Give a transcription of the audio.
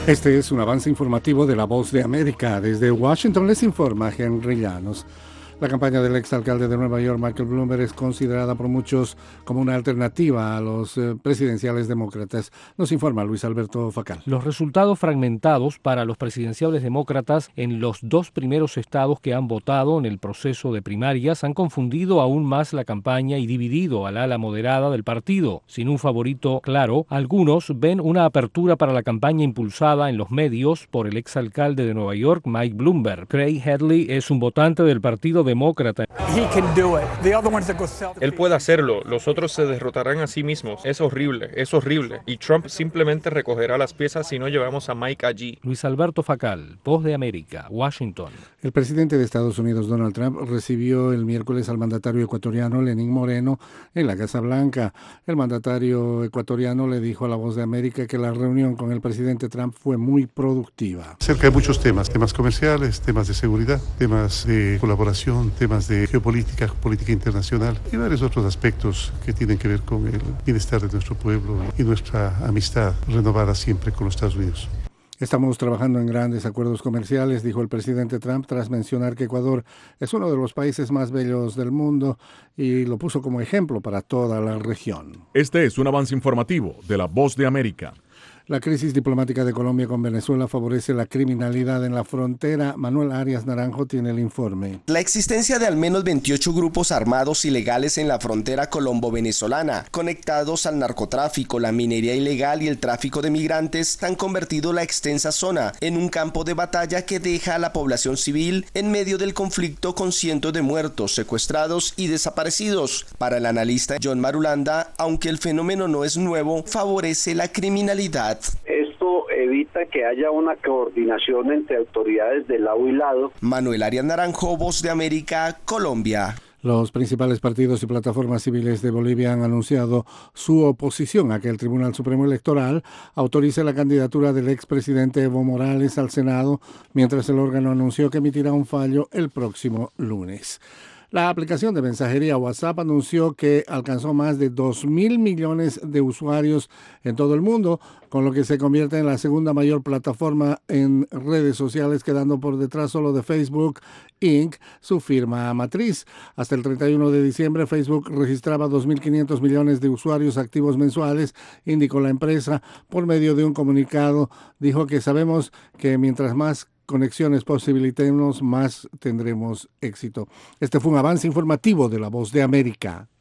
Este es un avance informativo de La Voz de América. Desde Washington les informa Henry Llanos. La campaña del exalcalde de Nueva York, Michael Bloomberg, es considerada por muchos como una alternativa a los presidenciales demócratas. Nos informa Luis Alberto Facal. Los resultados fragmentados para los presidenciales demócratas en los dos primeros estados que han votado en el proceso de primarias han confundido aún más la campaña y dividido al ala moderada del partido. Sin un favorito claro, algunos ven una apertura para la campaña impulsada en los medios por el exalcalde de Nueva York, Mike Bloomberg. Craig Headley es un votante del Partido Demócrata. Él puede hacerlo, los otros se derrotarán a sí mismos. Es horrible, y Trump simplemente recogerá las piezas si no llevamos a Mike allí. Luis Alberto Facal, Voz de América, Washington. El presidente de Estados Unidos, Donald Trump, recibió el miércoles al mandatario ecuatoriano Lenín Moreno en la Casa Blanca. El mandatario ecuatoriano le dijo a La Voz de América que la reunión con el presidente Trump fue muy productiva. Acerca de muchos temas comerciales, temas de seguridad, temas de colaboración, temas de geopolítica, política internacional y varios otros aspectos que tienen que ver con el bienestar de nuestro pueblo y nuestra amistad renovada siempre con los Estados Unidos. Estamos trabajando en grandes acuerdos comerciales, dijo el presidente Trump, tras mencionar que Ecuador es uno de los países más bellos del mundo y lo puso como ejemplo para toda la región. Este es un avance informativo de La Voz de América. La crisis diplomática de Colombia con Venezuela favorece la criminalidad en la frontera. Manuel Arias Naranjo tiene el informe. La existencia de al menos 28 grupos armados ilegales en la frontera colombo-venezolana, conectados al narcotráfico, la minería ilegal y el tráfico de migrantes, han convertido la extensa zona en un campo de batalla que deja a la población civil en medio del conflicto con cientos de muertos, secuestrados y desaparecidos. Para el analista John Marulanda, aunque el fenómeno no es nuevo, favorece la criminalidad. Esto evita que haya una coordinación entre autoridades de lado y lado. Manuel Arias Naranjo, Voz de América, Colombia. Los principales partidos y plataformas civiles de Bolivia han anunciado su oposición a que el Tribunal Supremo Electoral autorice la candidatura del expresidente Evo Morales al Senado, mientras el órgano anunció que emitirá un fallo el próximo lunes. La aplicación de mensajería WhatsApp anunció que alcanzó más de 2.000 millones de usuarios en todo el mundo, con lo que se convierte en la segunda mayor plataforma en redes sociales, quedando por detrás solo de Facebook Inc., su firma matriz. Hasta el 31 de diciembre, Facebook registraba 2.500 millones de usuarios activos mensuales, indicó la empresa. Por medio de un comunicado, dijo que sabemos que mientras más conexiones posibilitemos, más tendremos éxito. Este fue un avance informativo de La Voz de América.